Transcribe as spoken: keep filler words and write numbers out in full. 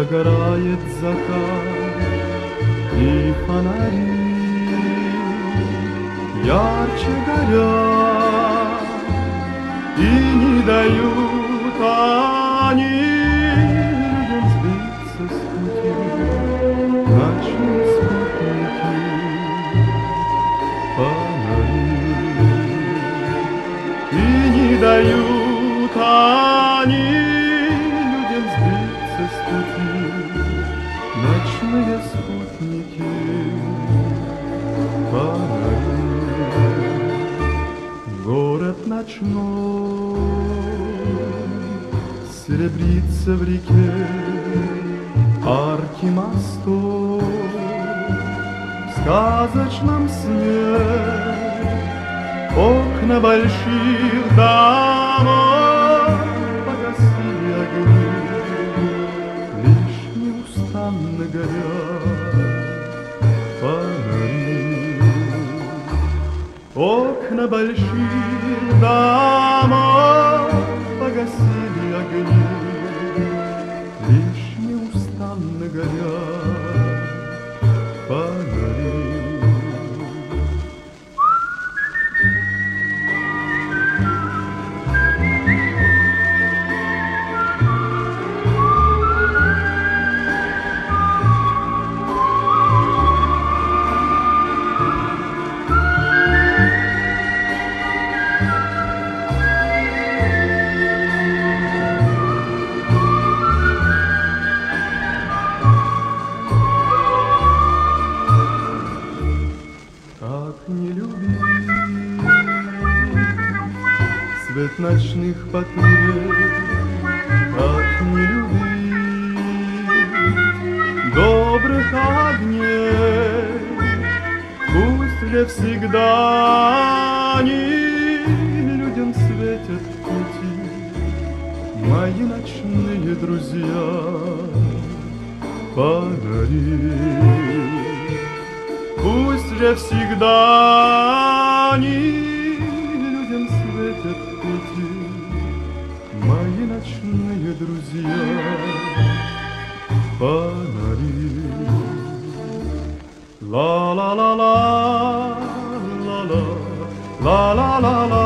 Догорает закат, и фонари ярче горят, и не дают они людям сбиться с пути. Ночные спутники, фонари, и не дают они людям сбиться с пути. Ночные спутники, фонари. Город ночной серебрится в реке, арки мостов в сказочном сне, окна больших домов погасили огни, лишь неустанно горят фонари. Окна больших домов погасили огни, лишь неустанно горят фонари. Как не любить свет ночных потурей, как не любить добрых огней, пусть же всегда они людям светят в пути, мои ночные друзья, фонари. Пусть же всегда они людям светят в пути, мои ночные друзья, фонари. Ла-ла-ла-ла, ла-ла, ла-ла-ла-ла.